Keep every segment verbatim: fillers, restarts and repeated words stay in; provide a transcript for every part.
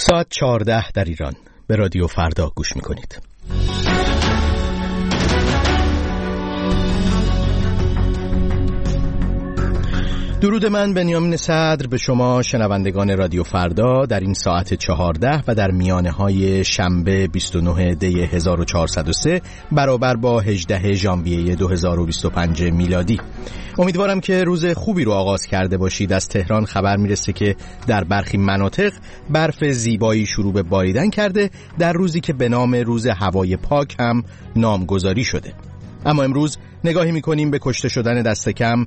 ساعت چهارده در ایران به رادیو فردا گوش میکنید. درود من بنیامین صدر به شما شنوندگان رادیو فردا در این ساعت چهارده و در میانه های شنبه بیست و نه دی هزار و چهارصد و سه برابر با هجدهم ژانویه دو هزار و بیست و پنج میلادی. امیدوارم که روز خوبی رو آغاز کرده باشید. از تهران خبر میرسه که در برخی مناطق برف زیبایی شروع به باریدن کرده، در روزی که به نام روز هوای پاک هم نامگذاری شده. اما امروز نگاهی میکنیم به کشته شدن دست کم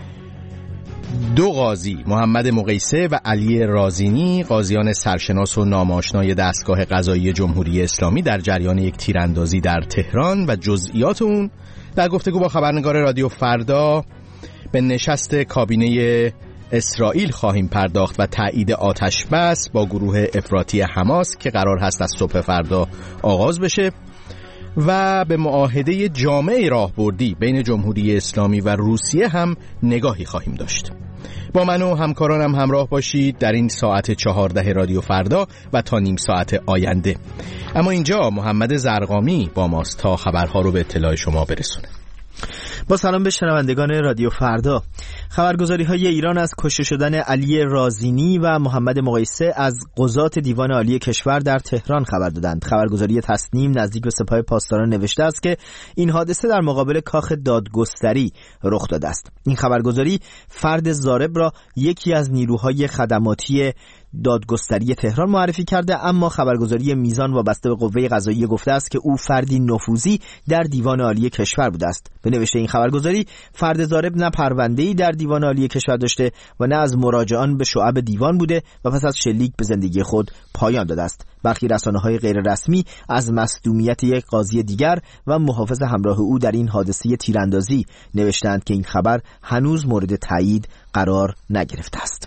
دو قاضی، محمد مقیسه و علی رازینی، قاضیان سرشناس و ناماشنای دستگاه قضایی جمهوری اسلامی در جریان یک تیراندازی در تهران و جزئیات اون در گفتگو با خبرنگار رادیو فردا به نشست کابینه اسرائیل خواهیم پرداخت و تایید آتش بس با گروه افراطی حماس که قرار هست از صبح فردا آغاز بشه و به معاهده جامع راهبردی بین جمهوری اسلامی و روسیه هم نگاهی خواهیم داشت. با من و همکارانم همراه باشید در این ساعت چهارده رادیو فردا و تا نیم ساعت آینده. اما اینجا محمد زرقامی با ماست تا خبرها رو به اطلاع شما برسونه. با سلام به شنوندگان رادیو فردا. خبرگزاری های ایران از کشته شدن علی رازینی و محمد مقیسه از قضات دیوان عالی کشور در تهران خبر دادند. خبرگزاری تسنیم نزدیک به سپاه پاسداران نوشته است که این حادثه در مقابل کاخ دادگستری رخ داده است. این خبرگزاری فرد ضارب را یکی از نیروهای خدماتی دادگستری تهران معرفی کرده، اما خبرگزاری میزان وابسته به قوه قضاییه گفته است که او فردی نفوذی در دیوان عالی کشور بوده است. به نوشته این خبرگزاری فرد ضارب نه پرونده‌ای در دیوان عالی کشور داشته و نه از مراجعان به شعب دیوان بوده و پس از شلیک به زندگی خود پایان داده است. برخی رسانه‌های غیر رسمی از مصدومیت یک قاضی دیگر و محافظ همراه او در این حادثه تیراندازی نوشتند که این خبر هنوز مورد تایید قرار نگرفته است.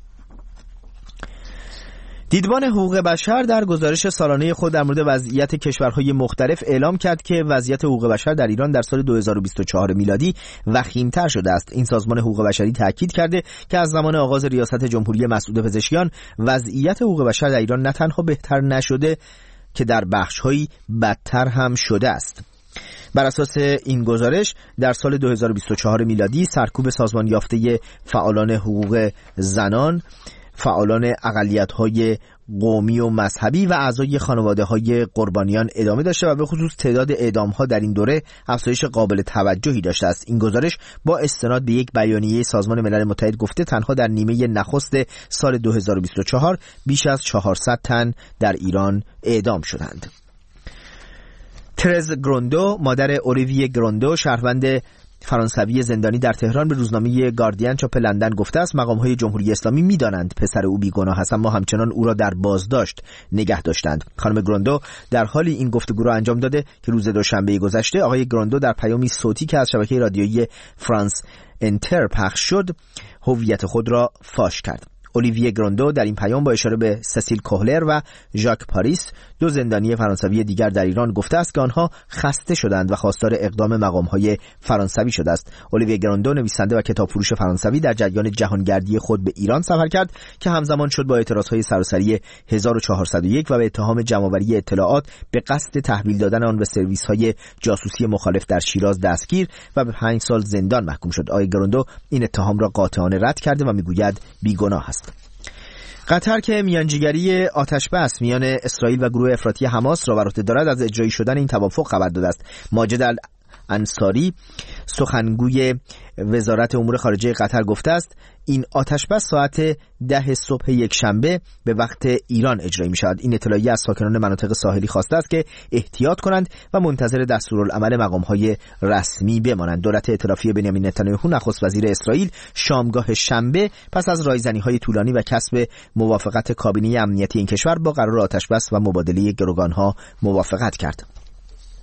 دیدبان حقوق بشر در گزارش سالانه خود در مورد وضعیت کشورهای مختلف اعلام کرد که وضعیت حقوق بشر در ایران در سال دو هزار و بیست و چهار میلادی وخیم‌تر شده است. این سازمان حقوق بشری تاکید کرده که از زمان آغاز ریاست جمهوری مسعود پزشکیان وضعیت حقوق بشر در ایران نه تنها بهتر نشده که در بخش‌هایی بدتر هم شده است. بر اساس این گزارش در سال دو هزار و بیست و چهار میلادی سرکوب سازمان یافته فعالان حقوق زنان، فعالان اقلیت‌های قومی و مذهبی و اعضای خانواده‌های قربانیان ادامه داشته و به خصوص تعداد اعدام‌ها در این دوره افزایش قابل توجهی داشته است. این گزارش با استناد به یک بیانیه سازمان ملل متحد گفته تنها در نیمه نخست سال دو هزار و بیست و چهار بیش از چهارصد تن در ایران اعدام شدند. ترز گروندو، مادر اولیویه گروندو، شهروند فرانسوی زندانی در تهران به روزنامه گاردین چاپ لندن گفته است مقام‌های جمهوری اسلامی می‌دانند پسر او بیگناه است اما همچنان او را در بازداشت نگه داشتند. خانم گروندو در حالی این گفتگو را انجام داده که روز دوشنبه گذشته آقای گروندو در پیامی صوتی که از شبکه رادیویی فرانس انتر پخش شد هویت خود را فاش کرد. اولیویه گروندو در این پیام با اشاره به سسیل کوهلر و ژاک پاریس، دو زندانی فرانسوی دیگر در ایران، گفته است که آنها خسته شدند و خواستار اقدام مقام‌های فرانسوی شده است. اولیویه گروندو نویسنده و کتابفروش فرانسوی در جریان جهانگردی خود به ایران سفر کرد که همزمان شد با اعتراضهای سراسری هزار و چهارصد و یک و به اتهام جمع‌آوری اطلاعات به قصد تحویل دادن آن به سرویس‌های جاسوسی مخالف در شیراز دستگیر و به پنج سال زندان محکوم شد. آقای گروندو این اتهام را قاطعانه رد کرده و میگوید بیگناه است. قطر که میانجیگری آتش بس میان اسرائیل و گروه افراطی حماس را بر عهده دارد از اجرایی شدن این توافق خبر داده است. ماجد الانصاری سخنگوی وزارت امور خارجه قطر گفته است این آتش بس ساعت ده صبح یک شنبه به وقت ایران اجرایی می شود. این اطلاعیه از ساکنان مناطق ساحلی خواسته است که احتیاط کنند و منتظر دستورالعمل مقام‌های رسمی بمانند. دولت ائتلافی بنیامین نتانیاهو نخست وزیر اسرائیل شامگاه شنبه پس از رایزنی‌های طولانی و کسب موافقت کابینه امنیتی این کشور با قرار آتش بس و مبادله گروگان‌ها موافقت کرد.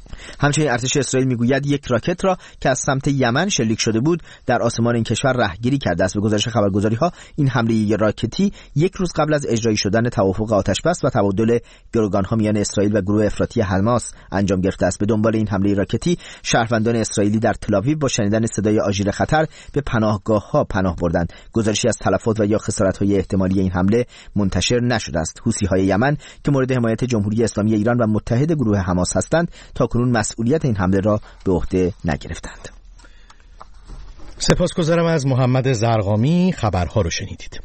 همچنین ارتش اسرائیل میگوید یک راکت را که از سمت یمن شلیک شده بود در آسمان این کشور رهگیری کرده است. به گزارش خبرگزاری‌ها این حمله راکتی یک روز قبل از اجرایی شدن توافق آتش‌بس و تبادل گروگان‌ها میان اسرائیل و گروه افراطی حماس انجام گرفته است. به دنبال این حمله راکتی شهروندان اسرائیلی در تل‌آویو با شنیدن صدای آژیر خطر به پناهگاه‌ها پناه بردند. گزارشی از تلفات و یا خسارت‌های احتمالی این حمله منتشر نشده است. حوثی‌های یمن که مورد حمایت جمهوری اسلامی ایران و متحد گروه حماس هستند تاکنون مسئولیت این حمله را به عهده نگرفتند. سپاسگزارم از محمد زرقامی. خبرها رو شنیدید.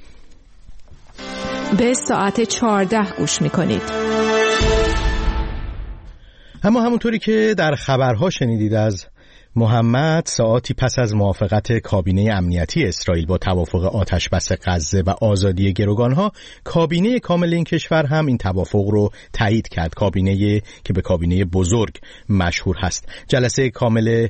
به ساعت چهارده گوش می‌کنید. اما همونطوری که در خبرها شنیدید از محمد، ساعتی پس از موافقت کابینه امنیتی اسرائیل با توافق آتشبس غزه و آزادی گروگانها، کابینه کامل این کشور هم این توافق رو تایید کرد. کابینه که به کابینه بزرگ مشهور هست. جلسه کامل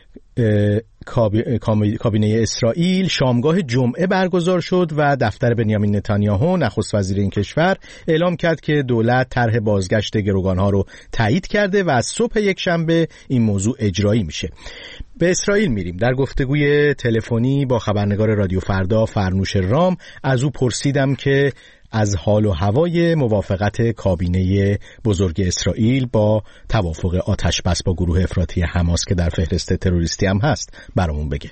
کابینه اسرائیل شامگاه جمعه برگزار شد و دفتر بنیامین نتانیاهو نخست وزیر این کشور اعلام کرد که دولت طرح بازگشت گروگانها رو تایید کرده و از صبح یک شنبه این موضوع اجرایی میشه. به اسرائیل میریم. در گفتگوی تلفنی با خبرنگار رادیو فردا فرنوش رام از او پرسیدم که از حال و هوای موافقت کابینه بزرگ اسرائیل با توافق آتشبس با گروه افراطی حماس که در فهرست تروریستی هم هست برامون بگه.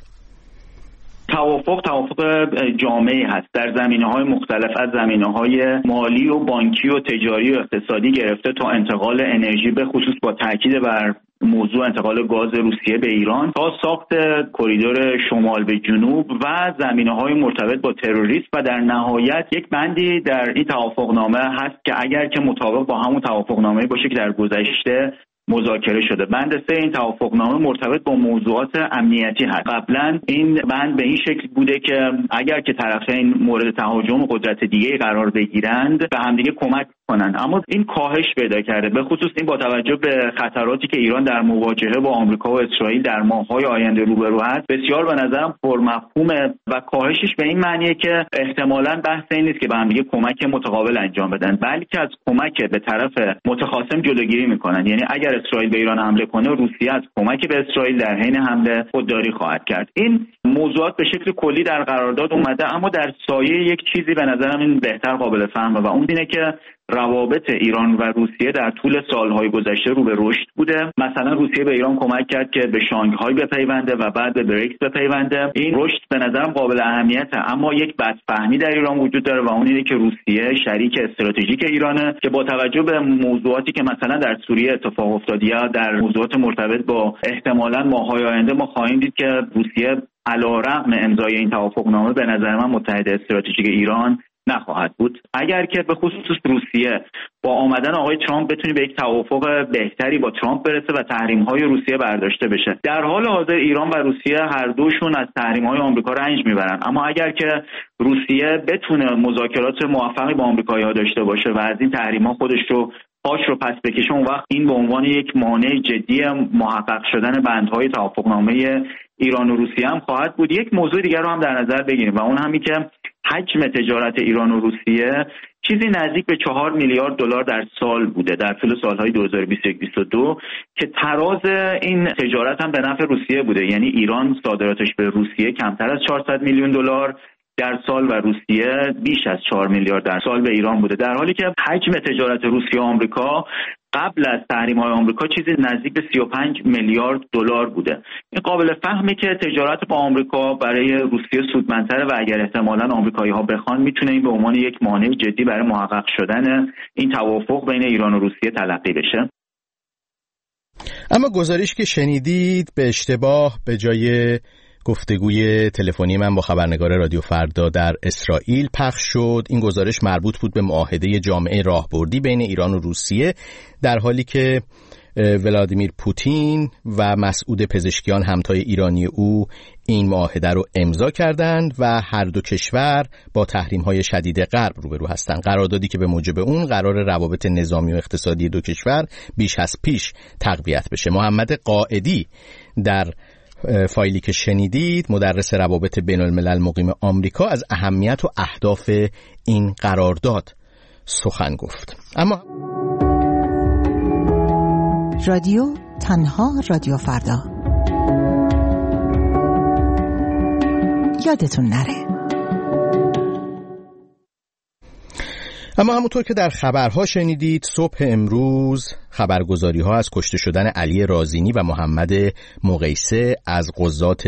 توافق توافق جامعی هست در زمینه‌های مختلف، از زمینه‌های مالی و بانکی و تجاری و اقتصادی گرفته تا انتقال انرژی، به خصوص با تاکید بر موضوع انتقال گاز روسیه به ایران، تا ساخت کریدور شمال به جنوب و زمینه‌های مرتبط با تروریسم. و در نهایت یک بندی در این توافقنامه هست که اگر که مطابق با همون توافقنامه باشه که در گذشته مذاکره شده. بند سه این توافقنامه مرتبط با موضوعات امنیتی هست. قبلا این بند به این شکل بوده که اگر که طرفین مورد تهاجم قدرت دیگه قرار بگیرند به همدیگه کمک کنن، اما این کاهش پیدا کرده. به خصوص این با توجه به خطراتی که ایران در مواجهه با آمریکا و اسرائیل در ماه‌های آینده روبرو هست، بسیار به نظرم پرمفهومه و کاهشش به این معنیه که احتمالاً بحث این نیست که به همدیگه کمک متقابل انجام بدن، بلکه از کمک به طرف متخاصم جلوگیری میکنن. یعنی اگر اسرائیل به ایران حمله کنه، روسیه از کمک به اسرائیل در حین حمله خودداری خواهد کرد. این موضوعات به شکل کلی در قرارداد اومده، اما در سایه یک چیزی به نظرم این بهتر قابل فهمه و اون اینه که روابط ایران و روسیه در طول سالهای گذشته رو به رشد بوده. مثلا روسیه به ایران کمک کرد که به شانگهای بپیونده و بعد به بریکس بپیونده. این رشد به نظرم قابل اهمیته، اما یک بدفهمی در ایران وجود داره و اون اینه که روسیه شریک استراتژیک ایرانه که با توجه به موضوعاتی که مثلا در سوریه اتفاق افتاد یا در موضوعات مرتبط با احتمالاً ماه‌های آینده ما خواهیم دید که روسیه علیرغم امضای این توافقنامه به نظر من متحد استراتژیک ایران نخواهد بود. اگر که به خصوص روسیه با آمدن آقای ترامپ بتونه به یک توافق بهتری با ترامپ برسه و تحریم‌های روسیه برداشته بشه. در حال حاضر ایران و روسیه هر دوشون از تحریم‌های آمریکا رنج میبرن، اما اگر که روسیه بتونه مذاکرات موفقی با آمریکایی‌ها داشته باشه و از این تحریم‌ها خودش رو پاش رو پس بکشه، اون وقت این به عنوان یک مانع جدی محقق شدن بندهای توافقنامه ایران و روسیه هم خواهد بود. یک موضوع دیگر رو هم در نظر بگیریم و اون همی که حجم تجارت ایران و روسیه چیزی نزدیک به چهار میلیارد دلار در سال بوده در طول سالهای دو هزار و بیست و یک بیست و دو که تراز این تجارت هم به نفع روسیه بوده. یعنی ایران صادراتش به روسیه کمتر از چهارصد میلیون دلار در سال و روسیه بیش از چهار میلیارد در سال به ایران بوده، در حالی که حجم تجارت روسیه و آمریکا قبل از تحریم‌های آمریکا چیزی نزدیک به سی و پنج میلیارد دلار بوده. این قابل فهمه که تجارت با آمریکا برای روسیه سودمندتره و اگر احتمالاً آمریکایی‌ها بخوان میتونه این به عنوان یک مانع جدی برای محقق شدن این توافق بین ایران و روسیه تلقی بشه. اما گزارش که شنیدید به اشتباه به جای گفتگوی تلفنی من با خبرنگار رادیو فردا در اسرائیل پخش شد. این گزارش مربوط بود به معاهده جامعه راهبردی بین ایران و روسیه، در حالی که ولادیمیر پوتین و مسعود پزشکیان همتای ایرانی او این معاهده رو امضا کردند و هر دو کشور با تحریم‌های شدید غرب روبرو هستند. قراردادی که به موجب اون قرار روابط نظامی و اقتصادی دو کشور بیش از پیش تقویت بشه. محمد قائدی در فایلی که شنیدید، مدرس روابط بین الملل مقیم آمریکا، از اهمیت و اهداف این قرارداد سخن گفت. اما رادیو تنها رادیو فردا. یادتون نره. اما همونطور که در خبرها شنیدید، صبح امروز خبرگزاری ها از کشته شدن علی رازینی و محمد مقیسه از قضات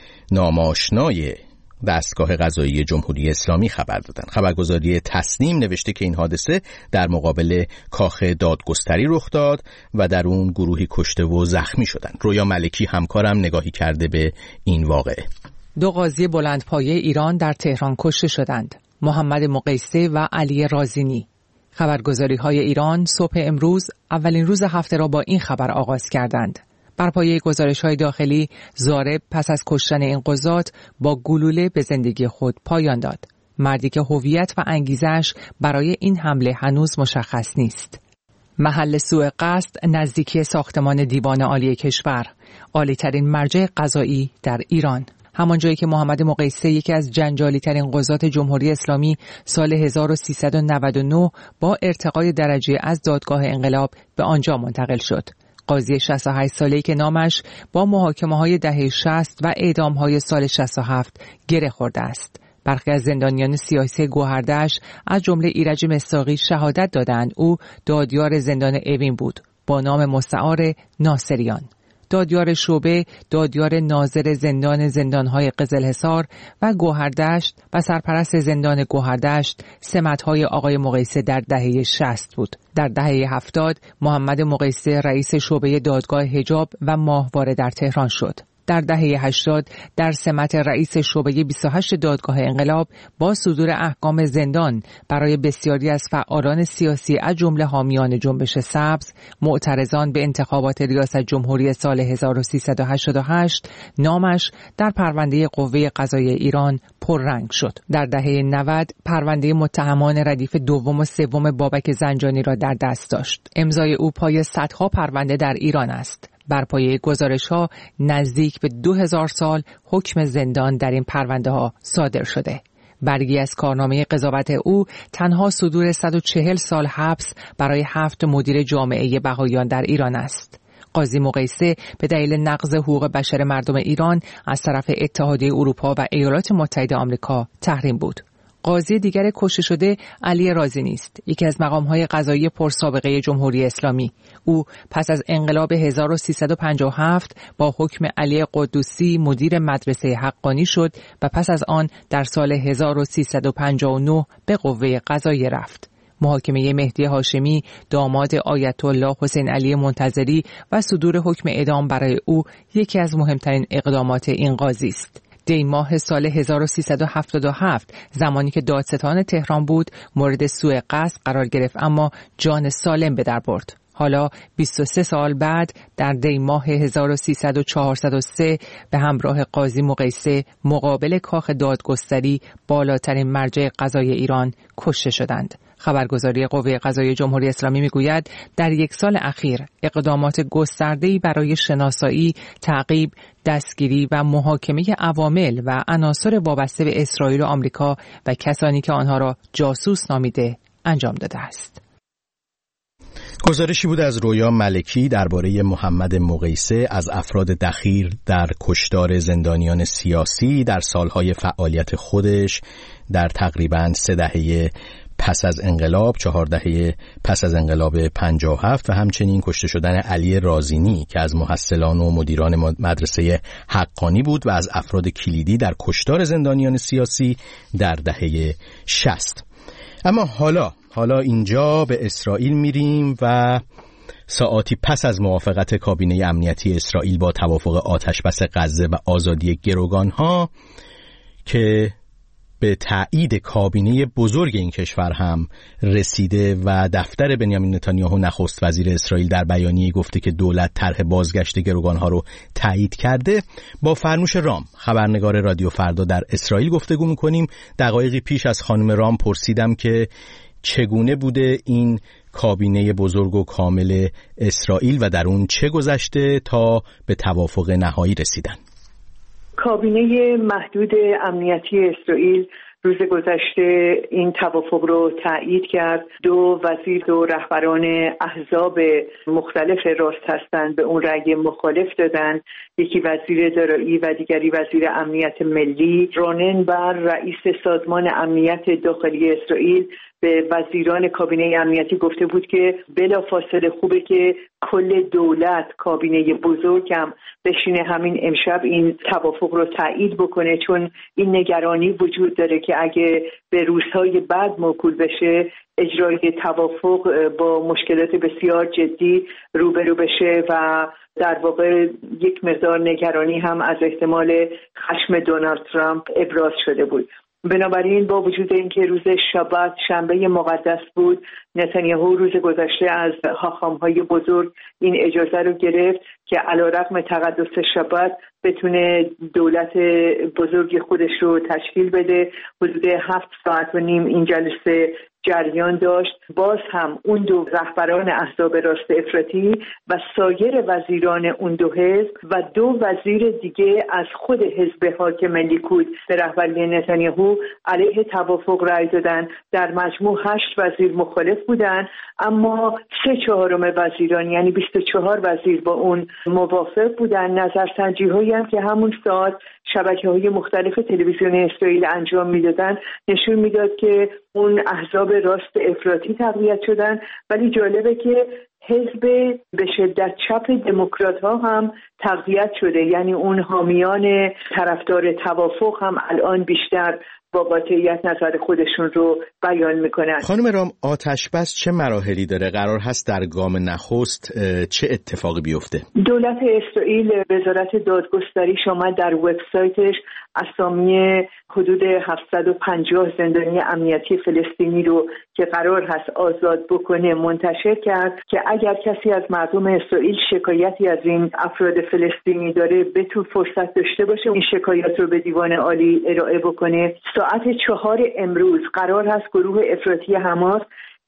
ناماشنای دستگاه قضایی جمهوری اسلامی خبر دادن. خبرگزاری تسنیم نوشته که این حادثه در مقابل کاخ دادگستری رخ داد و در اون گروهی کشته و زخمی شدند. رویا ملکی همکارم نگاهی کرده به این واقعه. دو قاضی بلندپایه ایران در تهران کشته شدند. محمد مقیسه و علی رازینی. خبرگزاری‌های ایران صبح امروز اولین روز هفته را با این خبر آغاز کردند. بر پایه گزارش‌های داخلی، ضارب پس از کشتن این قضات با گلوله به زندگی خود پایان داد. مردی که هویت و انگیزش برای این حمله هنوز مشخص نیست. محل سوء قصد نزدیکی ساختمان دیوان عالی کشور، عالی‌ترین مرجع قضایی در ایران. همان جایی که محمد مقیسه، یکی از جنجالی‌ترین قضات جمهوری اسلامی، سال هزار و سیصد و نود و نه با ارتقای درجه از دادگاه انقلاب به آنجا منتقل شد. قاضی شصت و هشت ساله‌ای که نامش با محاکمه‌های دهه شصت و اعدام‌های سال شصت و هفت گره خورده است. برخی از زندانیان سیاسی گوهردشت از جمله ایرج مصداقی شهادت دادند او دادیار زندان اوین بود با نام مستعار ناصریان. دادیار شعبه، دادیار ناظر زندان زندانهای قزلحصار و گوهردشت و سرپرست زندان گوهردشت سمت‌های آقای مقیسه در دهه شصت بود. در دهه هفتاد محمد مقیسه رئیس شعبه دادگاه حجاب و ماهواره در تهران شد. در دهه هشتاد در سمت رئیس شعبه بیست و هشت دادگاه انقلاب با صدور احکام زندان برای بسیاری از فعالان سیاسی از جمله حامیان جنبش سبز معترضان به انتخابات ریاست جمهوری سال هزار و سیصد و هشتاد و هشت نامش در پرونده قوه قضاییه ایران پررنگ شد. در دهه نود پرونده متهمان ردیف دوم و سوم بابک زنجانی را در دست داشت. امضای او پای صدها پرونده در ایران است. بر پایه گزارش‌ها نزدیک به دو هزار سال حکم زندان در این پرونده ها صادر شده. برگی از کارنامه قضاوت او تنها صدور صد و چهل سال حبس برای هفت مدیر جامعه بهائیان در ایران است. قاضی مقیسه به دلیل نقض حقوق بشر مردم ایران از طرف اتحادیه اروپا و ایالات متحده آمریکا تحریم بود. قاضی دیگر کشته شده علی رازینی است، یکی از مقام‌های قضایی پرسابقه جمهوری اسلامی. او پس از انقلاب هزار و سیصد و پنجاه و هفت با حکم علی قدوسی مدیر مدرسه حقانی شد و پس از آن در سال هزار و سیصد و پنجاه و نه به قوه قضاییه رفت. محاکمه مهدی هاشمی داماد آیت الله حسین علی منتظری و صدور حکم اعدام برای او یکی از مهمترین اقدامات این قاضی است. دی ماه سال هزار و سیصد و هفتاد و هفت زمانی که دادستان تهران بود مورد سوء قصد قرار گرفت اما جان سالم به در برد. حالا بیست و سه سال بعد در دی ماه هزار و سیصد و چهارصد و سه به همراه قاضی مقیسه مقابل کاخ دادگستری بالاترین مرجع قضایی ایران کشته شدند. خبرگزاری قوه قضاییه جمهوری اسلامی میگوید در یک سال اخیر اقدامات گسترده‌ای برای شناسایی، تعقیب، دستگیری و محاکمه عوامل و عناصر وابسته به اسرائیل و آمریکا و کسانی که آنها را جاسوس نامیده انجام داده است. گزارشی بود از رویا ملکی درباره محمد مقیسه از افراد دخیل در کشتار زندانیان سیاسی در سالهای فعالیت خودش در تقریباً سه دهه پس از انقلاب، چهار دهه پس از انقلاب پنجاه و هفت و همچنین کشته شدن علی رازینی که از محصلان و مدیران مدرسه حقانی بود و از افراد کلیدی در کشتار زندانیان سیاسی در دهه شصت. اما حالا حالا اینجا به اسرائیل میریم و ساعاتی پس از موافقت کابینه امنیتی اسرائیل با توافق آتشبس غزه و آزادی گروگانها که به تایید کابینه بزرگ این کشور هم رسیده و دفتر بنیامین نتانیاهو نخست وزیر اسرائیل در بیانیه گفته که دولت طرح بازگشت گروگانها رو تایید کرده، با فرنوش رام خبرنگار رادیو فردا در اسرائیل گفتگو می‌کنیم. دقایقی پیش از خانم رام پرسیدم که چگونه بوده این کابینه بزرگ و کامل اسرائیل و در اون چه گذشته تا به توافق نهایی رسیدن. کابینه محدود امنیتی اسرائیل روز گذشته این توافق رو تایید کرد. دو وزیر و رهبران احزاب مختلف راست هستند به اون رأی مخالف دادن. یکی وزیر دارایی و دیگری وزیر امنیت ملی. رونن بر رئیس سازمان امنیت داخلی اسرائیل به وزیران کابینه امنیتی گفته بود که بلافاصله خوبه که کل دولت کابینه بزرگ هم بشینه همین امشب این توافق رو تایید بکنه، چون این نگرانی وجود داره که اگه به روزهای بعد موکول بشه اجرای توافق با مشکلات بسیار جدی روبرو بشه و در واقع یک مقدار نگرانی هم از احتمال خشم دونالد ترامپ ابراز شده بود. بنابراین با وجود اینکه روز شبت شنبه مقدس بود، نتانیاهو روز گذشته از حاخام‌های بزرگ این اجازه رو گرفت که علیرغم تقدس شبت بتونه دولت بزرگ خودش رو تشکیل بده. حدود هفت ساعت و نیم این جلسه جریان داشت. باز هم اون دو رهبران احزاب راست افراطی و سایر وزیران اون دو حزب و دو وزیر دیگه از خود حزب حاکم لیکود به رهبری نتانیاهو علیه توافق رأی دادن. در مجموع هشت وزیر مخالف بودن، اما سه چهارم وزیران یعنی بیست و چهار وزیر با اون موافق بودن. نظرسنجی‌هایی هم که همون ساعت شبکه‌های مختلف تلویزیون اسرائیل انجام میدادن نشون میداد که اون احزاب راست افراطی تقویت شدن، ولی جالبه که حزب به شدت چپ دموکرات‌ها هم تقویت شده، یعنی اون حامیان طرفدار توافق هم الان بیشتر با قاطعیت نظر خودشون رو بیان میکنن. خانم رام، آتش بس چه مراحلی داره؟ قرار هست در گام نخست چه اتفاقی بیفته؟ دولت اسرائیل وزارت دادگستریش آمد در وبسایتش اسامی حدود هفتصد و پنجاه زندانی امنیتی فلسطینی رو که قرار هست آزاد بکنه منتشر کرد که اگر کسی از مردم اسرائیل شکایتی از این افراد فلسطینی داره بتونه فرصت داشته باشه این شکایات رو به دیوان عالی ارائه بکنه. ساعت چهار امروز قرار هست گروه افراطی حماس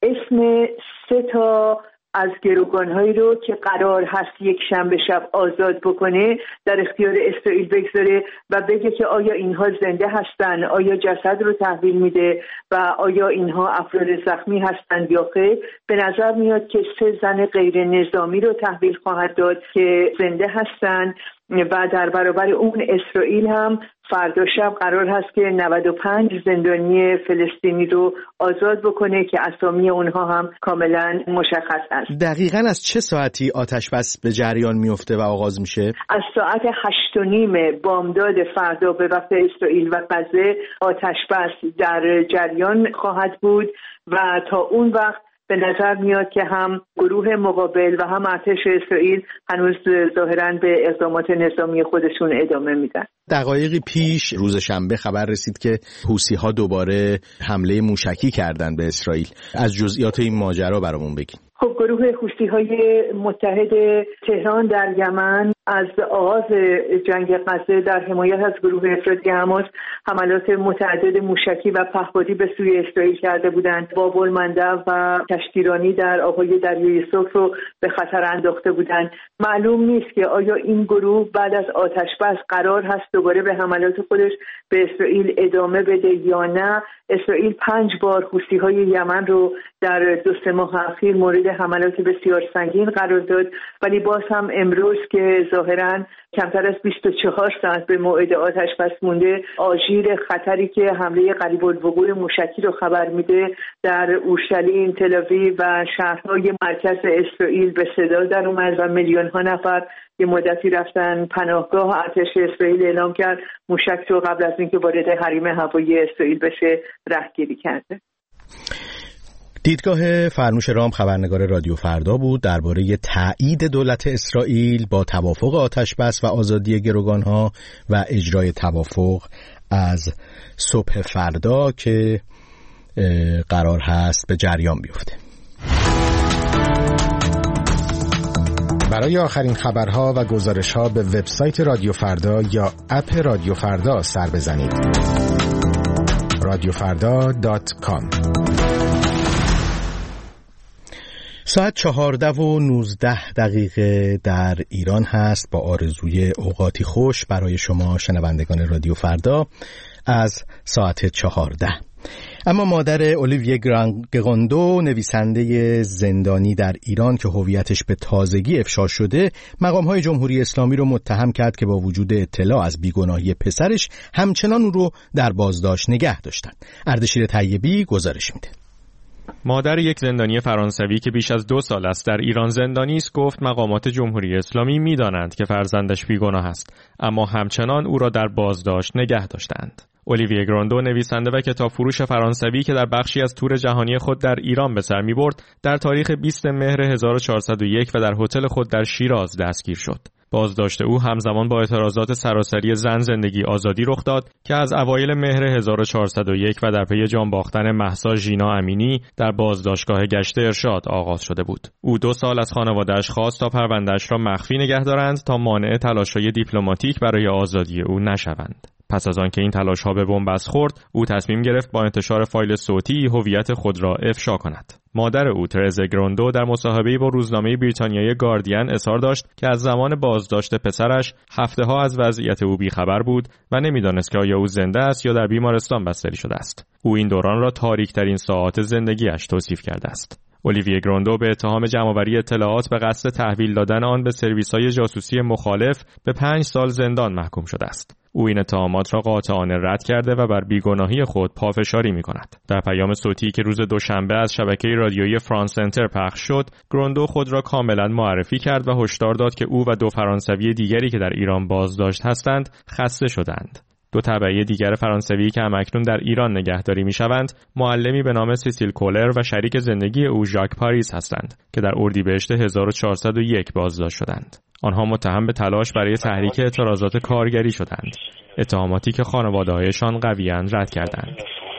اسم سه تا از گروگان‌هایی رو که قرار هست یک شنبه شب آزاد بکنه در اختیار اسرائیل بگذاره و بگه که آیا اینها زنده هستن، آیا جسد رو تحویل میده و آیا اینها افراد زخمی هستن یا خیر. به نظر میاد که سه زن غیر نظامی رو تحویل خواهد داد که زنده هستن و در برابر اون اسرائیل هم فردا شب قرار هست که نود و پنج زندانی فلسطینی رو آزاد بکنه که اسامی اونها هم کاملا مشخص است. دقیقاً از چه ساعتی آتش بس به جریان میفته و آغاز میشه؟ از ساعت هشت و نیم بامداد فردا به وقت اسرائیل و غزه آتش بس در جریان خواهد بود و تا اون وقت به نظر میاد که هم گروه مقابل و هم ارتش اسرائیل هنوز ظاهراً به اقدامات نظامی خودشون ادامه میدن. دقایقی پیش روز شنبه خبر رسید که حوثی‌ها دوباره حمله موشکی کردن به اسرائیل. از جزئیات این ماجرا برامون بگین. خب گروه حوثی‌های متحد تهران در یمن از آغاز جنگ غزه در حمایت از گروه افراطی حماس حملات متعدد موشکی و پهپادی به سوی اسرائیل کرده بودند. باب المندب و کشتیرانی در آبهای دریای سرخ رو به خطر انداخته بودند. معلوم نیست که آیا این گروه بعد از آتش بس قرار هست دوباره به حملات خودش به اسرائیل ادامه بده یا نه. اسرائیل پنج بار حوثی‌های یمن رو در دو سه ماه اخیر مورد حملات بسیار سنگین قرار داد، ولی باز هم امروز که ظاهراً کمتر از بیست و چهار ساعت به موعد آتش بس مونده، آژیر خطری که حمله قریب الوقوع موشکی رو خبر میده در اورشلیم، تل‌آویو و شهرهای مرکز اسرائیل به صدا در اومد و میلیون ها نفر یه مدتی رفتن پناهگاه. ارتش اسرائیل اعلام کرد موشک رو قبل از اینکه وارد حریم هوایی اسرائیل بشه رهگیری کرده. دیدگاه فرنوش رام خبرنگار رادیو فردا بود درباره تایید دولت اسرائیل با توافق آتش بس و آزادی گروگانها و اجرای توافق از صبح فردا که قرار هست به جریان بیفته. برای آخرین خبرها و گزارش‌ها به وبسایت رادیو فردا یا اپ رادیو فردا سر بزنید. رادیو فردا دات کام. ساعت چهارده و نوزده دقیقه در ایران هست. با آرزوی اوقاتی خوش برای شما شنوندگان رادیو فردا از ساعت چهارده. اما مادر اولیویه گراندو، نویسنده زندانی در ایران که هویتش به تازگی افشا شده، مقام‌های جمهوری اسلامی رو متهم کرد که با وجود اطلاع از بیگناهی پسرش همچنان او رو در بازداشت نگه داشتن. اردشیر طیبی گزارش میده. مادر یک زندانی فرانسوی که بیش از دو سال است در ایران زندانی است گفت مقامات جمهوری اسلامی می‌دانند که فرزندش بیگناه است، اما همچنان او را در بازداشت نگه داشتند. اولیویه گراندو، نویسنده و کتابفروش فرانسوی که در بخشی از تور جهانی خود در ایران به سر می‌برد، در تاریخ بیست مهر هزار و چهارصد و یک و در هتل خود در شیراز دستگیر شد. بازداشت او همزمان با اعتراضات سراسری زن زندگی آزادی رخ داد که از اوایل مهر هزار و چهارصد و یک و در پی جان باختن مهسا ژینا امینی در بازداشتگاه گشت ارشاد آغاز شده بود. او دو سال از خانواده‌اش خواست تا پرونده‌اش را مخفی نگه دارند تا مانع تلاش‌های دیپلماتیک برای آزادی او نشوند. پس از آنکه این تلاش‌ها به بنبست خورد، او تصمیم گرفت با انتشار فایل صوتی هویت خود را افشا کند. مادر او ترز گراندو در مصاحبه‌ای با روزنامه بریتانیایی گاردین اظهار داشت که از زمان بازداشت پسرش هفته‌ها از وضعیت او بی‌خبر بود و نمی‌دانست که آیا او زنده است یا در بیمارستان بستری شده است. او این دوران را تاریک‌ترین ساعات زندگیش توصیف کرده است. اولیویه گراندو به اتهام جمع‌آوری اطلاعات به قصد تحویل دادن آن به سرویس‌های جاسوسی مخالف به پنج سال زندان محکوم شده است. او این اتهامات را قاطعانه رد کرده و بر بیگناهی خود پافشاری می‌کند. در پیام صوتی که روز دوشنبه از شبکه رادیویی فرانس انتر پخش شد، گراندو خود را کاملا معرفی کرد و هشدار داد که او و دو فرانسوی دیگری که در ایران بازداشت هستند، خسته شدند. دو تبعی دیگر فرانسوی که همکنون در ایران نگهداری می‌شوند، معلمی به نام سیسیل کولر و شریک زندگی او ژاک پاریس هستند که در اردیبهشت هزار و چهارصد و یک بازداشت شدند. آنها متهم به تلاش برای تحریک اعتراضات کارگری شدند، اتهاماتی که خانواده‌هایشان قویاً رد کردند.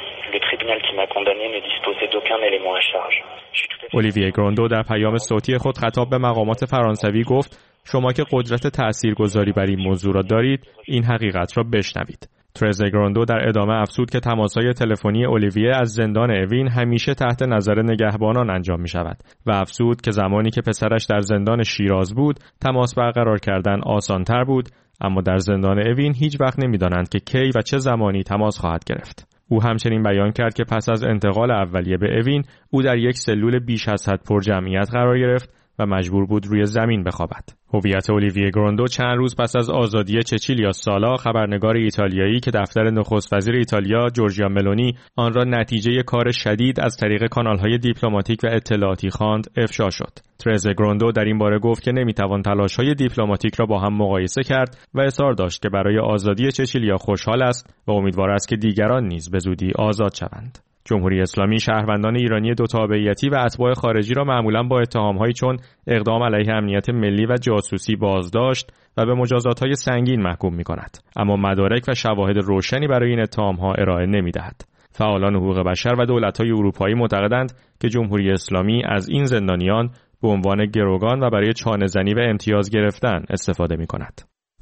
اولیویه گراندو در پیام صوتی خود خطاب به مقامات فرانسوی گفت: شما که قدرت تأثیرگذاری بر این موضوع را دارید، این حقیقت را بشنوید. ترز گراندو در ادامه افزود که تماس‌های تلفنی اولیویه از زندان اوین همیشه تحت نظر نگهبانان انجام می شود و افزود که زمانی که پسرش در زندان شیراز بود، تماس برقرار کردن آسان‌تر بود، اما در زندان اوین هیچ وقت نمی‌دانند که کی و چه زمانی تماس خواهد گرفت. او همچنین بیان کرد که پس از انتقال اولیه به اوین، او در یک سلول بیش از حد پر جمعیت قرار گرفت و مجبور بود روی زمین بخوابد. هویت اولیویه گراندو چند روز پس از آزادی چچیلیا سالا، خبرنگار ایتالیایی که دفتر نخست وزیر ایتالیا جورجیا ملونی آن را نتیجه کار شدید از طریق کانال‌های دیپلماتیک و اطلاعاتی خواند، افشا شد. ترز گراندو در این باره گفت که نمیتوان تلاش‌های دیپلماتیک را با هم مقایسه کرد و اصرار داشت که برای آزادی چچیلیا خوشحال است و امیدوار است که دیگران نیز به زودی آزاد شوند. جمهوری اسلامی شهروندان ایرانی دو تابعیتی و اتباع خارجی را معمولاً با اتهام‌هایی چون اقدام علیه امنیت ملی و جاسوسی بازداشت و به مجازات‌های سنگین محکوم می‌کند، اما مدارک و شواهد روشنی برای این اتهام‌ها ارائه نمی‌دهد. فعالان حقوق بشر و دولت‌های اروپایی معتقدند که جمهوری اسلامی از این زندانیان به عنوان گروگان و برای چانه‌زنی و امتیاز گرفتن استفاده می‌کند.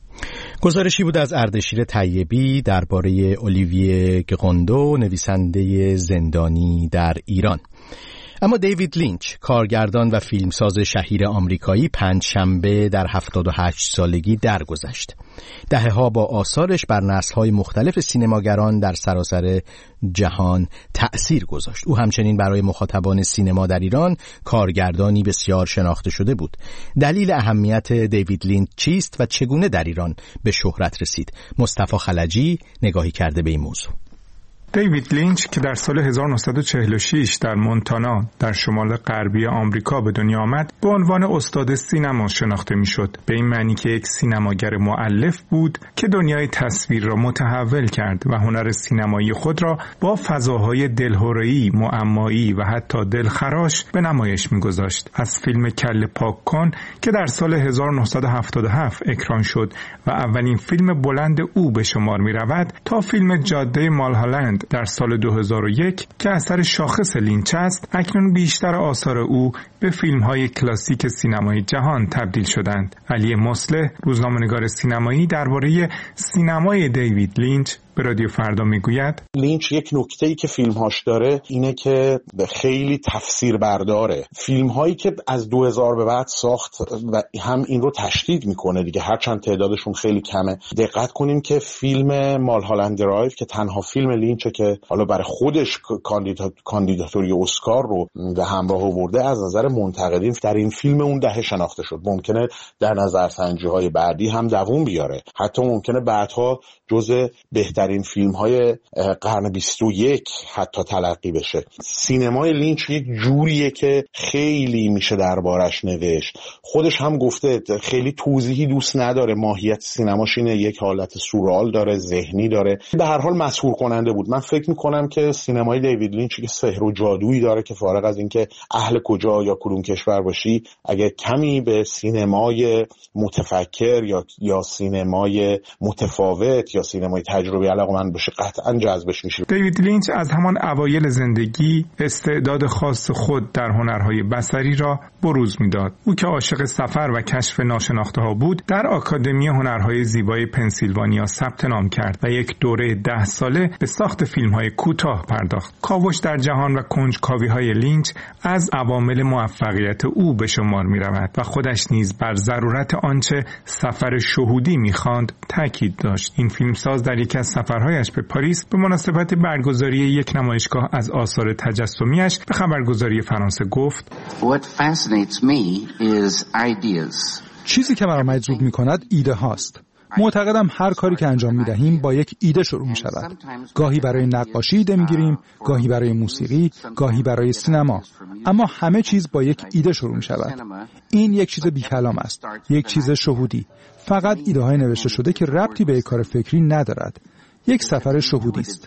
گزارشی بود از اردشیر طیبی درباره اولیویه گراندو، نویسنده زندانی در ایران. اما دیوید لینچ، کارگردان و فیلمساز شهیر آمریکایی، پنجشنبه در هفتاد و هشت سالگی درگذشت. دهه‌ها با آثارش بر نسل‌های مختلف سینماگران در سراسر جهان تأثیر گذاشت. او همچنین برای مخاطبان سینما در ایران کارگردانی بسیار شناخته شده بود. دلیل اهمیت دیوید لینچ چیست و چگونه در ایران به شهرت رسید؟ مصطفی خلجی نگاهی کرده به این موضوع. دیوید لینچ که در سال هزار و نهصد و چهل و شش در مونتانا در شمال غربی آمریکا به دنیا آمد، به عنوان استاد سینما شناخته میشد. به این معنی که یک سینماگر مؤلف بود که دنیای تصویر را متحول کرد و هنر سینمایی خود را با فضاهای دلهره‌ای، معمایی و حتی دلخراش به نمایش میگذاشت. از فیلم کله پاک کن که در سال هزار و نهصد و هفتاد و هفت اکران شد و اولین فیلم بلند او به شمار می رود، تا فیلم جاده مالهالند در سال دو هزار و یک که اثر شاخص لینچ است، اکنون بیشتر آثار او به فیلم‌های کلاسیک سینمای جهان تبدیل شدند. علی مصلح، روزنامه‌نگار سینمایی، درباره سینمای دیوید لینچ به رادیو فردا میگوید لینچ یک نکته‌ای که فیلم‌هاش داره اینه که خیلی تفسیر برداره. فیلم‌هایی که از دو هزار به بعد ساخت و هم این رو تشدید میکنه دیگه، هرچند تعدادشون خیلی کمه. دقت کنیم که فیلم مالهالند درایو که تنها فیلم لینچه که حالا برای خودش کاندیدات کاندیداتوری اسکار رو به همراه آورده، از نظر منتقدین در این فیلم اون دهه شناخته شد. ممکنه در نظرسنجی‌های بعدی هم دووم بیاره، حتی ممکنه بعدها جزء بهترین فیلم‌های قرن بیست و یک حتی تلقی بشه. سینمای لینچ یک جوریه که خیلی میشه دربارش نوشت. خودش هم گفته خیلی توضیحی دوست نداره، ماهیت سینماش اینه، یک حالت سورئال داره، ذهنی داره. به هر حال مسحور کننده بود. من فکر میکنم که سینمای دیوید لینچ که سحر و جادویی داره که فارغ از اینکه اهل کجا یا کدوم کشور باشی، اگه کمی به سینمای متفکر یا یا سینمای متفاوت یا سینمای تجربی علاقه‌مند باشه، قطعاً جذبش میشه. دیوید لینچ از همان اوایل زندگی استعداد خاص خود در هنرهای بصری را بروز میداد. او که عاشق سفر و کشف ناشناخته‌ها بود، در آکادمی هنرهای زیبای پنسیلوانیا ثبت نام کرد و یک دوره ده ساله به ساخت فیلم‌های کوتاه پرداخت. کاوش در جهان و کنجکاوی‌های لینچ از عوامل موفقیت او به شمار می‌رود و خودش نیز بر ضرورت آنچه سفر شهودی می‌خواند تاکید داشت. این فیلمساز در یکی از سفرهایش به پاریس به مناسبت برگزاری یک نمایشگاه از آثار تجسمیش به خبرگزاری فرانسه گفت: What fascinates me is ideas. چیزی که مرا مجذوب می‌کند ایده هاست. معتقدم هر کاری که انجام می‌دهیم با یک ایده شروع می‌شود. گاهی برای نقاشی ایده می‌گیریم، گاهی برای موسیقی، گاهی برای سینما. اما همه چیز با یک ایده شروع می‌شود. این یک چیز بی‌کلام است، یک چیز شهودی. فقط ایده‌های نوشته شده که ربطی به یک کار فکری ندارد. یک سفر شهودی است.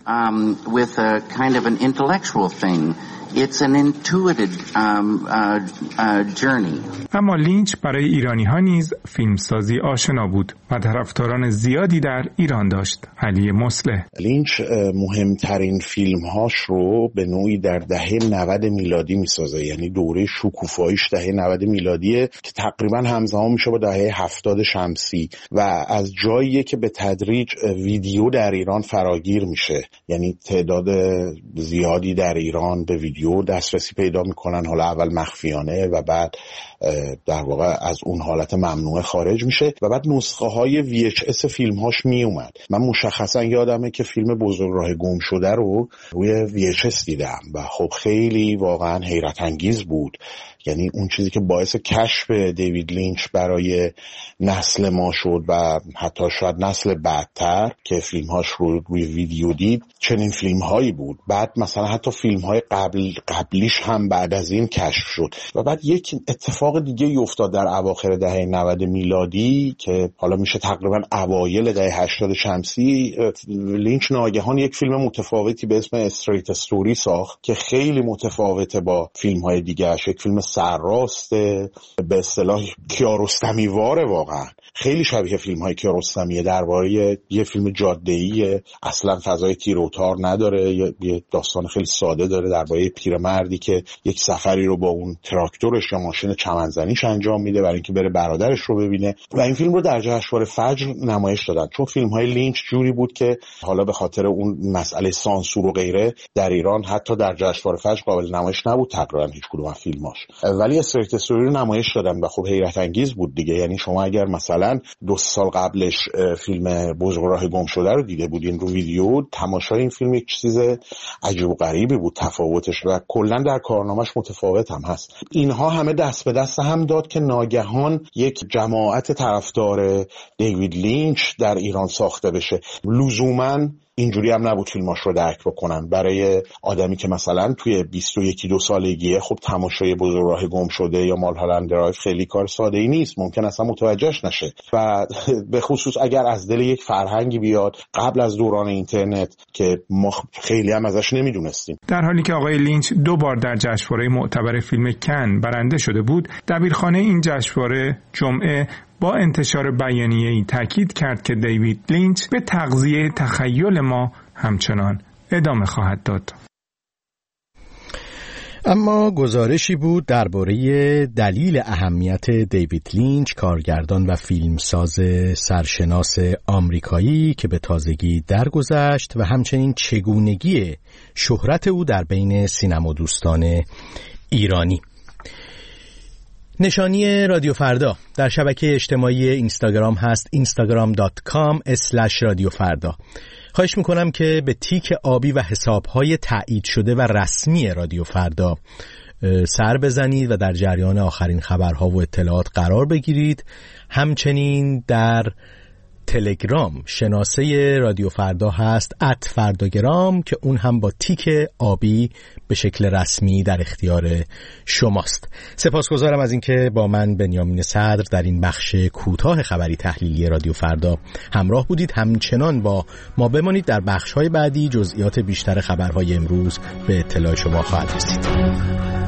It's an intuitive um, uh, uh, journey. اما لینچ برای ایرانی ها نیز فیلمسازی آشنا بود و طرفداران زیادی در ایران داشت. علی مصلح: لینچ مهمترین فیلمهاش رو به نوعی در دهه نود میلادی میسازه، یعنی دوره شکوفاییش دهه نود میلادیه که تقریبا همزمان میشه با دهه هفتاد شمسی و از جاییه که به تدریج ویدیو در ایران فراگیر میشه، یعنی تعداد زیادی در ایران به ویدیو دسترسی پیدا میکنن، حالا اول مخفیانه و بعد در واقع از اون حالت ممنوعه خارج میشه و بعد نسخه های وی اچ اس فیلم هاش میومد. من مشخصا یادمه که فیلم بزرگراه گم شده رو روی وی اچ اس دیدم و خب خیلی واقعا حیرت انگیز بود. یعنی اون چیزی که باعث کشف دیوید لینچ برای نسل ما شد و حتی شاید نسل بعدتر که فیلمهاش رو روی ویدیو دید، چنین فیلمهایی بود. بعد مثلا حتی فیلمهای قبل قبلیش هم بعد از این کشف شد و بعد یک اتفاق دیگه ای افتاد در اواخر دهه نود میلادی که حالا میشه تقریبا اوایل دهه هشتاد شمسی. لینچ ناگهان یک فیلم متفاوتی به اسم استریت استوری ساخت که خیلی متفاوته با فیلمهای دیگه‌اش. یک فیلم سرراسته، به اصطلاح کیارستمی‌واره، واقعا خیلی شبیه فیلم‌های کیارستمیه، درباره یه فیلم جاده‌ای، اصلا فضای تیر و تار نداره، یه داستان خیلی ساده داره درباره پیرمردی که یک سفری رو با اون تراکتورش یا ماشین چمنزنیش انجام میده برای اینکه بره برادرش رو ببینه و این فیلم رو در جشنواره فجر نمایش دادن. چون فیلم‌های لینچ جوری بود که حالا به خاطر اون مسئله سانسور و غیره در ایران حتی در جشنواره فجر قابل نمایش نبود تقریبا هیچ کدوم از فیلماش، ولی استریت استوری رو نمایش دادن و خب حیرت انگیز بود دیگه. یعنی شما اگر مثلا دو سال قبلش فیلم بزرگراه گم شده رو دیده بودین رو ویدیو، تماشای این فیلم یک چیز عجیب و غریبی بود تفاوتش و کلا در کارنامه‌اش متفاوت هم هست. اینها همه دست به دست هم داد که ناگهان یک جماعت طرفدار دیوید لینچ در ایران ساخته بشه. لزوماً اینجوری هم نبود فیلماش رو درک بکنن. برای آدمی که مثلا توی بیست و یک دو سالگیه، خب تماشای بزرگراه گم شده یا مالهالند درایو خیلی کار ساده ای نیست، ممکن اصلا متوجهش نشه و به خصوص اگر از دل یک فرهنگی بیاد قبل از دوران اینترنت که ما خیلی هم ازش نمیدونستیم. در حالی که آقای لینچ دو بار در جشنواره معتبر فیلم کن برنده شده بود، دبیرخانه این جشنواره جمعه با انتشار بیانیه‌ای تاکید کرد که دیوید لینچ به تغذیه تخیل ما همچنان ادامه خواهد داد. اما گزارشی بود درباره دلیل اهمیت دیوید لینچ، کارگردان و فیلمساز سرشناس آمریکایی که به تازگی درگذشت و همچنین چگونگی شهرت او در بین سینما دوستان ایرانی. نشانی رادیو فردا در شبکه اجتماعی اینستاگرام هست اینستاگرام دات کام اسلش رادیو فردا. خواهش میکنم که به تیک آبی و حسابهای تایید شده و رسمی رادیو فردا سر بزنید و در جریان آخرین خبرها و اطلاعات قرار بگیرید. همچنین در تلگرام شناسه رادیو فردا هست ات فرداگرام که اون هم با تیک آبی به شکل رسمی در اختیار شماست. سپاسگزارم از اینکه با من بنیامین صدر در این بخش کوتاه خبری تحلیلی رادیو فردا همراه بودید. همچنان با ما بمانید، در بخش‌های بعدی جزئیات بیشتر خبرهای امروز به اطلاع شما خواهد رسید.